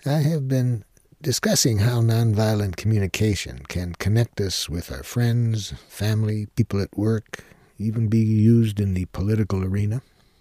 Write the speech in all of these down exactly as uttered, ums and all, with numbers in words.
I have been discussing how nonviolent communication can connect us with our friends, family, people at work, even be used in the political arena.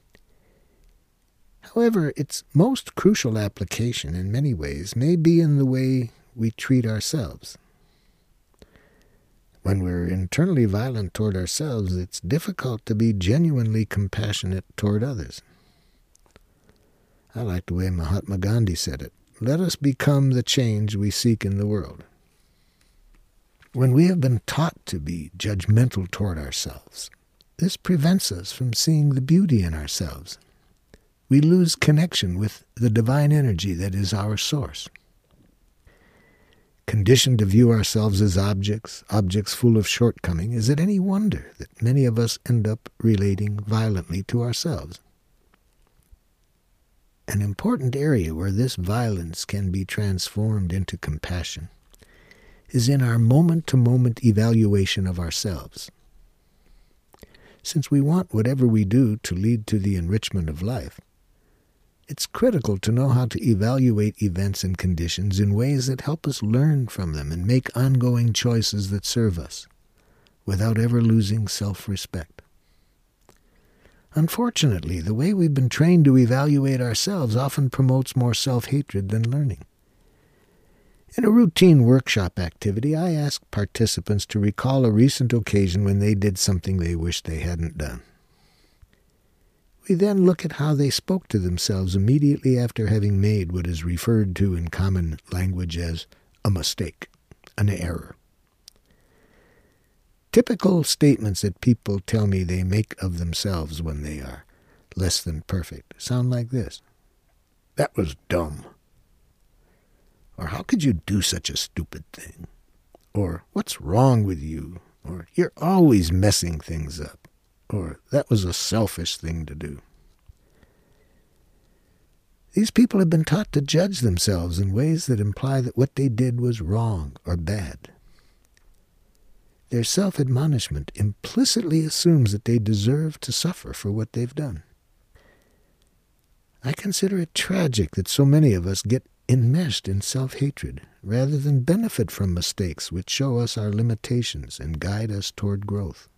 However, its most crucial application in many ways may be in the way we treat ourselves. When we're internally violent toward ourselves, it's difficult to be genuinely compassionate toward others. I like the way Mahatma Gandhi said it. Let us become the change we seek in the world. When we have been taught to be judgmental toward ourselves, this prevents us from seeing the beauty in ourselves. We lose connection with the divine energy that is our source. Conditioned to view ourselves as objects, objects full of shortcoming, is it any wonder that many of us end up relating violently to ourselves? An important area where this violence can be transformed into compassion is in our moment-to-moment evaluation of ourselves. Since we want whatever we do to lead to the enrichment of life, it's critical to know how to evaluate events and conditions in ways that help us learn from them and make ongoing choices that serve us, without ever losing self-respect. Unfortunately, the way we've been trained to evaluate ourselves often promotes more self-hatred than learning. In a routine workshop activity, I ask participants to recall a recent occasion when they did something they wished they hadn't done. We then look at how they spoke to themselves immediately after having made what is referred to in common language as a mistake, an error. Typical statements that people tell me they make of themselves when they are less than perfect sound like this. That was dumb. Or how could you do such a stupid thing? Or what's wrong with you? Or you're always messing things up. Or that was a selfish thing to do. These people have been taught to judge themselves in ways that imply that what they did was wrong or bad. Their self-admonishment implicitly assumes that they deserve to suffer for what they've done. I consider it tragic that so many of us get enmeshed in self-hatred rather than benefit from mistakes which show us our limitations and guide us toward growth.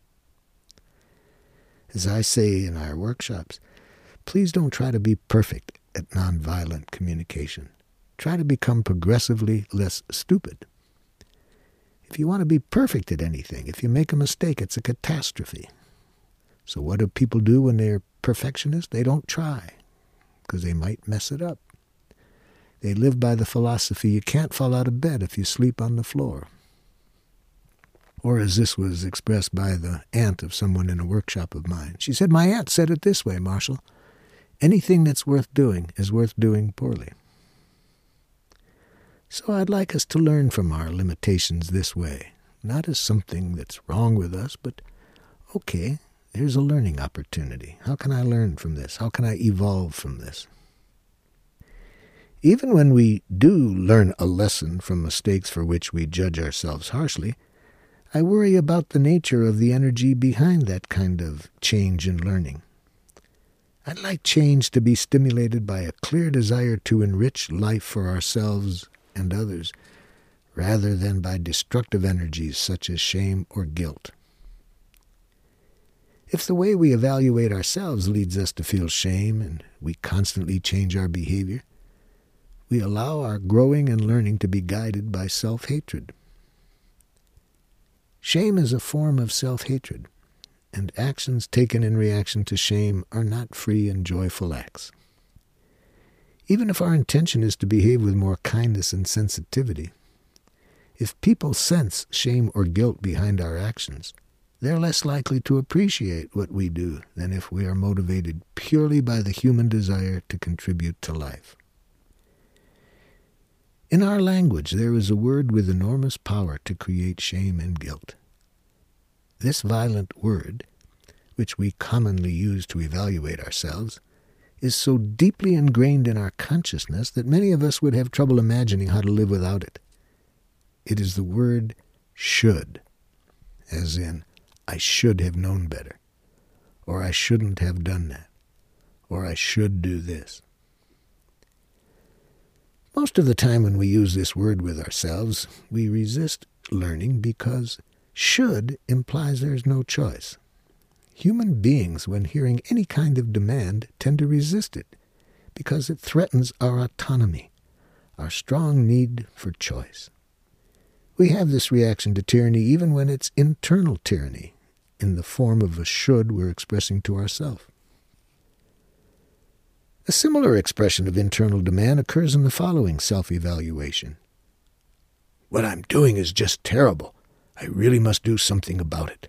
As I say in our workshops, please don't try to be perfect at nonviolent communication. Try to become progressively less stupid. If you want to be perfect at anything, if you make a mistake, it's a catastrophe. So what do people do when they're perfectionists? They don't try, because they might mess it up. They live by the philosophy, you can't fall out of bed if you sleep on the floor. Or as this was expressed by the aunt of someone in a workshop of mine. She said, my aunt said it this way, Marshall. Anything that's worth doing is worth doing poorly. So I'd like us to learn from our limitations this way, not as something that's wrong with us, but, okay, here's a learning opportunity. How can I learn from this? How can I evolve from this? Even when we do learn a lesson from mistakes for which we judge ourselves harshly, I worry about the nature of the energy behind that kind of change and learning. I'd like change to be stimulated by a clear desire to enrich life for ourselves and others, rather than by destructive energies such as shame or guilt. If the way we evaluate ourselves leads us to feel shame and we constantly change our behavior, we allow our growing and learning to be guided by self-hatred. Shame is a form of self-hatred, and actions taken in reaction to shame are not free and joyful acts. Even if our intention is to behave with more kindness and sensitivity, if people sense shame or guilt behind our actions, they're less likely to appreciate what we do than if we are motivated purely by the human desire to contribute to life. In our language, there is a word with enormous power to create shame and guilt. This violent word, which we commonly use to evaluate ourselves, is so deeply ingrained in our consciousness that many of us would have trouble imagining how to live without it. It is the word should, as in, I should have known better, or I shouldn't have done that, or I should do this. Most of the time when we use this word with ourselves, we resist learning because should implies there's no choice. Human beings, when hearing any kind of demand, tend to resist it because it threatens our autonomy, our strong need for choice. We have this reaction to tyranny even when it's internal tyranny, in the form of a should we're expressing to ourselves. A similar expression of internal demand occurs in the following self-evaluation. What I'm doing is just terrible. I really must do something about it.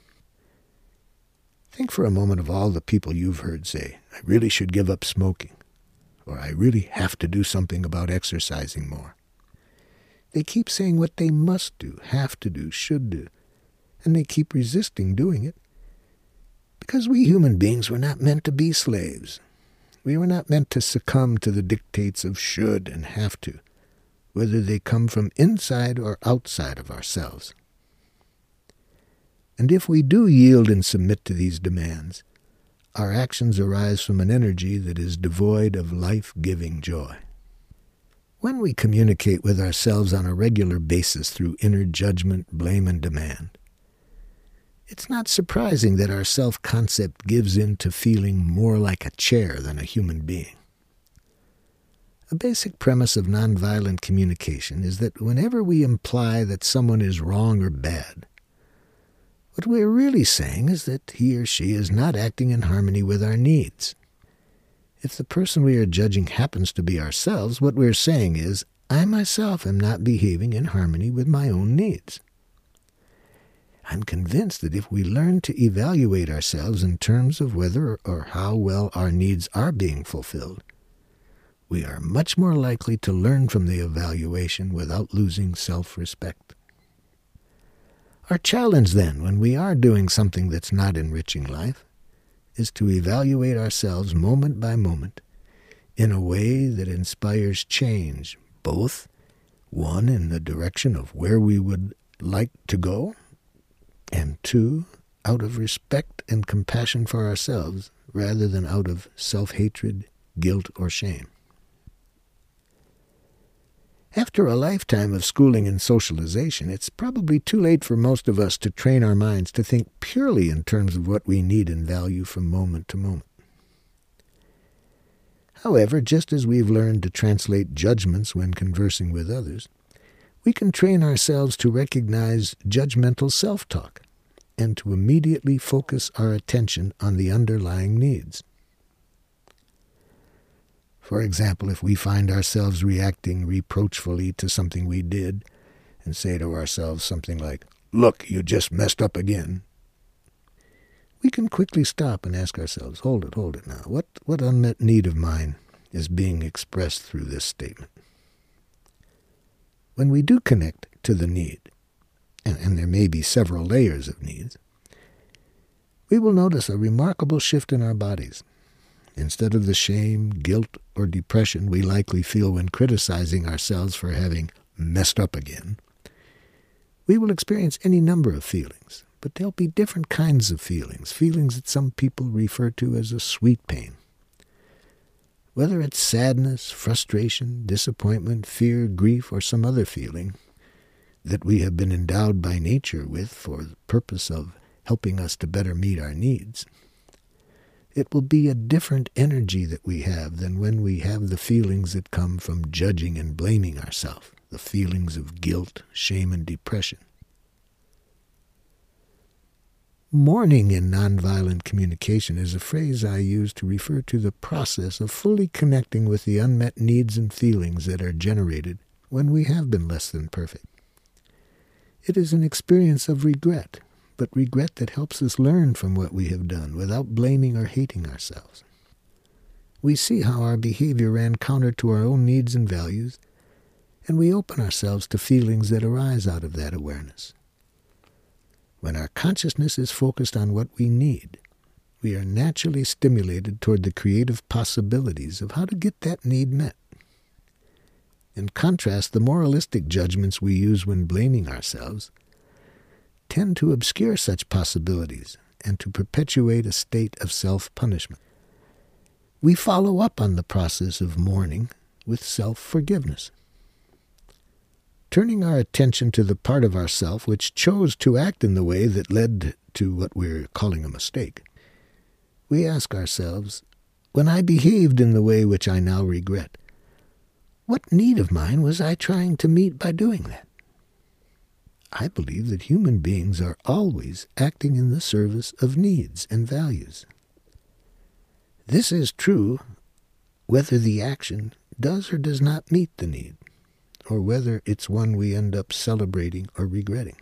Think for a moment of all the people you've heard say, I really should give up smoking, or I really have to do something about exercising more. They keep saying what they must do, have to do, should do, and they keep resisting doing it because we human beings were not meant to be slaves. We were not meant to succumb to the dictates of should and have to, whether they come from inside or outside of ourselves. And if we do yield and submit to these demands, our actions arise from an energy that is devoid of life-giving joy. When we communicate with ourselves on a regular basis through inner judgment, blame, and demand, it's not surprising that our self-concept gives in to feeling more like a chair than a human being. A basic premise of nonviolent communication is that whenever we imply that someone is wrong or bad, what we're really saying is that he or she is not acting in harmony with our needs. If the person we are judging happens to be ourselves, what we're saying is, I myself am not behaving in harmony with my own needs. I'm convinced that if we learn to evaluate ourselves in terms of whether or how well our needs are being fulfilled, we are much more likely to learn from the evaluation without losing self-respect. Our challenge then, when we are doing something that's not enriching life, is to evaluate ourselves moment by moment in a way that inspires change, both, one, in the direction of where we would like to go, and two, out of respect and compassion for ourselves, rather than out of self-hatred, guilt, or shame. After a lifetime of schooling and socialization, it's probably too late for most of us to train our minds to think purely in terms of what we need and value from moment to moment. However, just as we've learned to translate judgments when conversing with others, we can train ourselves to recognize judgmental self-talk and to immediately focus our attention on the underlying needs. For example, if we find ourselves reacting reproachfully to something we did and say to ourselves something like, "Look, you just messed up again," we can quickly stop and ask ourselves, hold it, hold it now. What, what unmet need of mine is being expressed through this statement? When we do connect to the need, and, and there may be several layers of needs, we will notice a remarkable shift in our bodies. Instead of the shame, guilt, or depression we likely feel when criticizing ourselves for having messed up again, we will experience any number of feelings, but there'll be different kinds of feelings, feelings that some people refer to as a sweet pain. Whether it's sadness, frustration, disappointment, fear, grief, or some other feeling that we have been endowed by nature with for the purpose of helping us to better meet our needs, it will be a different energy that we have than when we have the feelings that come from judging and blaming ourselves, the feelings of guilt, shame, and depression. Mourning in nonviolent communication is a phrase I use to refer to the process of fully connecting with the unmet needs and feelings that are generated when we have been less than perfect. It is an experience of regret, but regret that helps us learn from what we have done without blaming or hating ourselves. We see how our behavior ran counter to our own needs and values, and we open ourselves to feelings that arise out of that awareness. When our consciousness is focused on what we need, we are naturally stimulated toward the creative possibilities of how to get that need met. In contrast, the moralistic judgments we use when blaming ourselves tend to obscure such possibilities and to perpetuate a state of self-punishment. We follow up on the process of mourning with self-forgiveness. Turning our attention to the part of ourself which chose to act in the way that led to what we're calling a mistake, we ask ourselves, when I behaved in the way which I now regret, what need of mine was I trying to meet by doing that? I believe that human beings are always acting in the service of needs and values. This is true whether the action does or does not meet the need, or whether it's one we end up celebrating or regretting.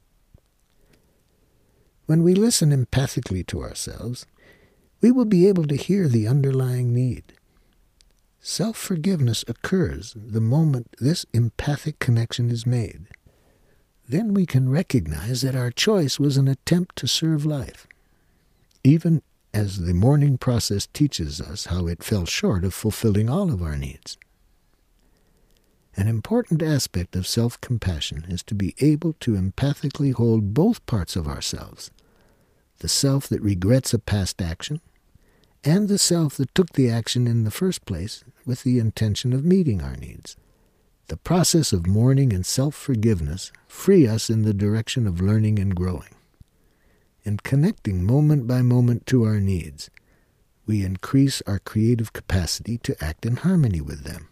When we listen empathically to ourselves, we will be able to hear the underlying need. Self-forgiveness occurs the moment this empathic connection is made. Then we can recognize that our choice was an attempt to serve life, even as the mourning process teaches us how it fell short of fulfilling all of our needs. An important aspect of self-compassion is to be able to empathically hold both parts of ourselves, the self that regrets a past action and the self that took the action in the first place with the intention of meeting our needs. The process of mourning and self-forgiveness free us in the direction of learning and growing. In connecting moment by moment to our needs, we increase our creative capacity to act in harmony with them.